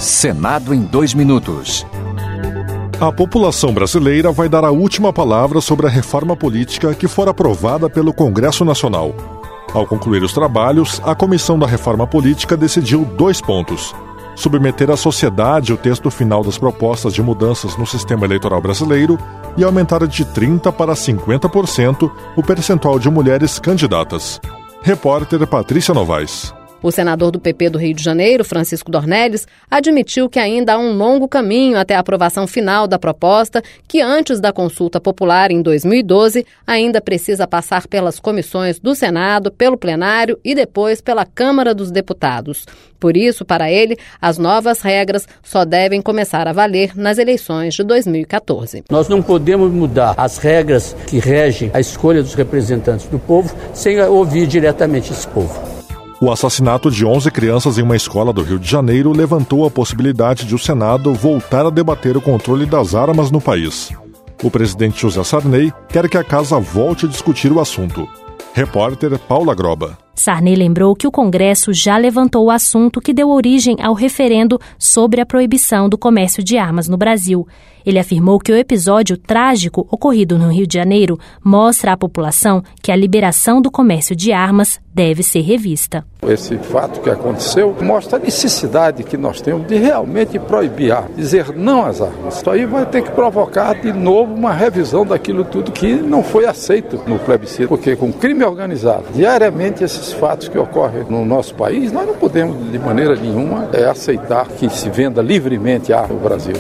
Senado em 2 minutos. A população brasileira vai dar a última palavra sobre a reforma política que for aprovada pelo Congresso Nacional. Ao concluir os trabalhos, a Comissão da Reforma Política decidiu 2 pontos: submeter à sociedade o texto final das propostas de mudanças no sistema eleitoral brasileiro e aumentar de 30% para 50% o percentual de mulheres candidatas. Repórter Patrícia Novaes. O senador do PP do Rio de Janeiro, Francisco Dornelles, admitiu que ainda há um longo caminho até a aprovação final da proposta, que antes da consulta popular em 2012 ainda precisa passar pelas comissões do Senado, pelo plenário e depois pela Câmara dos Deputados. Por isso, para ele, as novas regras só devem começar a valer nas eleições de 2014. Nós não podemos mudar as regras que regem a escolha dos representantes do povo sem ouvir diretamente esse povo. O assassinato de 11 crianças em uma escola do Rio de Janeiro levantou a possibilidade de o Senado voltar a debater o controle das armas no país. O presidente José Sarney quer que a casa volte a discutir o assunto. Repórter Paula Groba. Sarney lembrou que o Congresso já levantou o assunto que deu origem ao referendo sobre a proibição do comércio de armas no Brasil. Ele afirmou que o episódio trágico ocorrido no Rio de Janeiro mostra à população que a liberação do comércio de armas deve ser revista. Esse fato que aconteceu mostra a necessidade que nós temos de realmente proibir armas, dizer não às armas. Isso aí vai ter que provocar de novo uma revisão daquilo tudo que não foi aceito no plebiscito, porque com crime organizado, diariamente esses fatos que ocorrem no nosso país, nós não podemos de maneira nenhuma aceitar que se venda livremente arma no Brasil.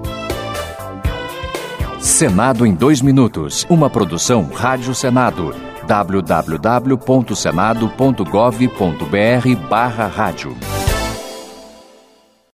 Senado em 2 minutos. Uma produção Rádio Senado. www.senado.gov.br/rádio